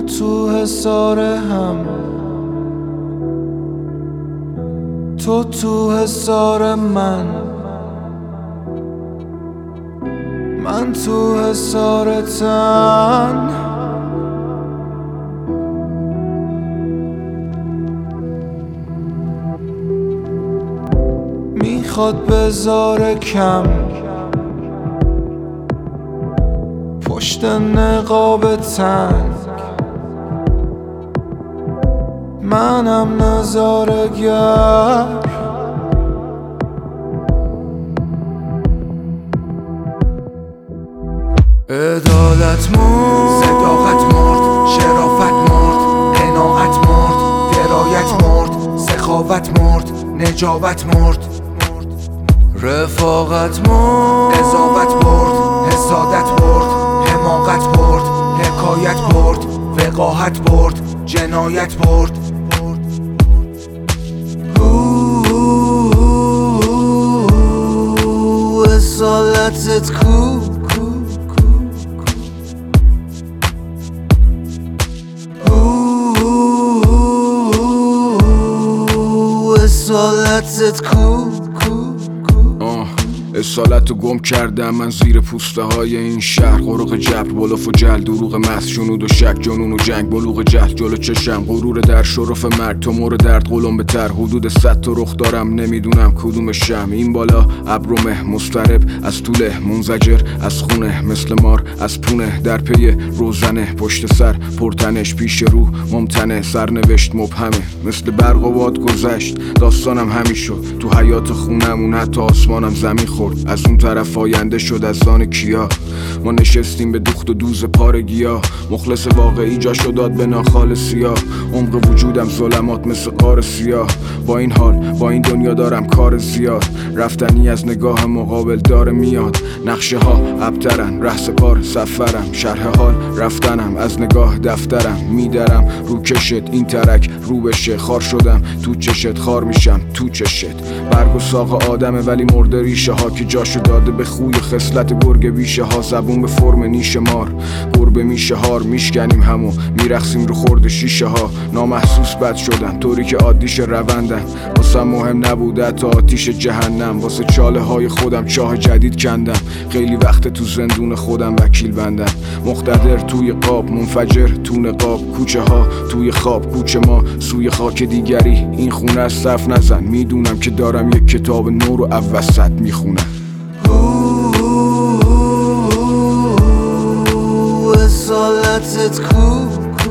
تو حصار هم، تو حصار من تو حصار تن. میخواد بذاره کم پشت نقاب تنگ، منم نظاره‌گر. عدالت مرد، صداقت مرد، شرافت مرد، قناعت مرد، درایت مرد، سخاوت مرد، نجابت مرد، رفاقت مرد، قضاوت برد، حسادت برد، حماقت برد، حکایت برد، وقاحت برد، جنایت برد. اصالتت کو، اصالتت کو. اصالت رو گم کردم من زیر پوسته های این شهر. غرق جبر، بلوف و جل، دروغ محض، جنود و شک، جنون و جنگ، بلوغ جهل جلو چشم، غرور در شرف مرگ، تو مور درد قلم بتر، حدود 100 تا رخ دارم نمیدونم کدوم شم. این بالا ابرومه مضطرب از طوله، منزجر از خونه، مثل مار از پونه، در پی روزنه، پشت سر پرتنش، پیش رو ممتنه، سرنوشت مبهمه، مثل برق و باد گذشت داستانم همین شد. تو حیات خونمون حتی آسمانم زمین خورد، از اون طرف آینده شد از آن کیا. ما نشستیم به دوخت و دوز پارگیا، مخلص واقعی جاشو داد به ناخال سیاه. عمق وجودم ظلمات مثل غار سیاه، با این حال با این دنیا دارم کار زیاد. رفتنی از نگاه مقابل داره میاد، نقشه ها ابترن، ره پار سفرم، شرح حال رفتنم، از نگاه دفترم میدرم رو کشت. این ترک رو بشه، خار شدم تو چشت، خار میشم تو چشت. برگ و ساق آدمه ولی مرده ریشه ها که جاشو داده به خوی خصلت گرگ بیشه ها. زبون به فرم نیش مار، گربه میشه هار، میشکنیم همو میرخسیم رو خورد شیشه ها. نامحسوس بد شدن طوری که عادیش روندن، واسه مهم نبوده تا آتیش جهنم. واسه چاله های خودم چاه جدید کندم، خیلی وقت تو زندون خودم وکیل بندم. مقتدر توی قاب، منفجر تو نقاب، کوچه ها توی خواب، کوچه ما سوی خاک دیگری. این خونه از صف نزن، میدونم که دارم یک کتاب نو رو اوسط میخونم. اصالتت کو،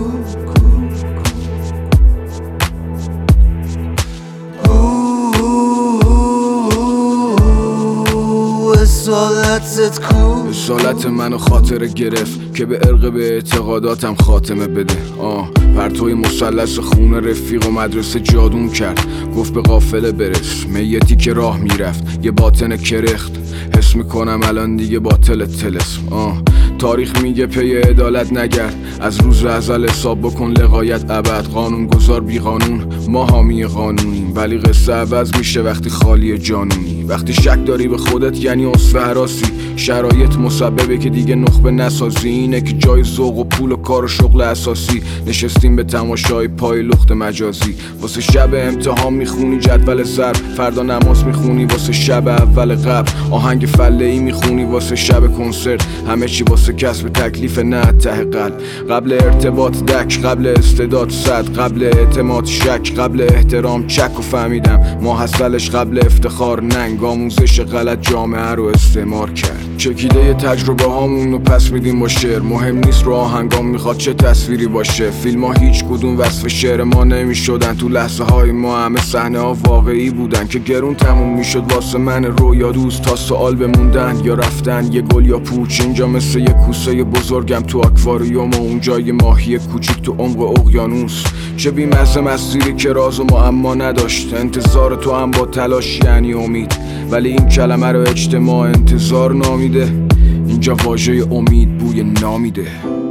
اصالتت کو. اصالت منو خاطره گرفت که به عرق به اعتقاداتم خاتمه بده. پرتوی مثلث خون رفیق و مدرسه جادون کرد، گفت به قافله برس، میتی که راه میرفت یه باطن کرخت. حس میکنم الان دیگه باطل تلسم. تاریخ میگه پی عدالت نگرد، از روز ازل حساب بکن لغایت ابد. قانون گذار بی قانون، ما حامی قانونیم، ولی قصه عوض میشه وقتی خالی جانونی. وقتی شک داری به خودت یعنی اصفه هراسی، شرایط مسببه که دیگه نخبه نسازی. اینه که جای ذوق و پول و کار و شغل اساسی، نشستیم به تماشای پای لخت مجازی. واسه شب امتحان میخونی جدول ضرب، فردا نماز میخونی واسه شب اول قبل. آهنگ فله‌ای میخونی واسه شب کنسرت، همه چی واسه کسب تکلیف نه ته قلب. قبل ارتباط دک، قبل استعداد صد، قبل اعتماد شک، قبل احترام چک. و فهمیدم ما حاصلش قبل افتخار ننگ، آموزش غلط جامعه رو استعمار کرد. چکیده تجربه هامون رو پس میدیم با شعر، مهم نیست رو آهنگام میخواد چه تصویری باشه. فیلم ها هیچ کدوم وصف شعر ما نمیشدن، تو لحظه های ما همه صحنه ها واقعی بودن که گرون تموم میشد واسه من رویا دوست. تا سوال بموندن یا رفتن، یه گل یا پوچ، اینجا مثل یه کوسه بزرگم تو آکواریوم و اونجا یه ماهی کوچیک تو عمق اقیانوس. چه بی‌مزه مسیری که راز و معما نداشت، انتظار تو هم با تلاش یعنی امید، ولی این کلمه رو اجتماع انتظار نامیده. اینجا واژه امید بوی نامیده.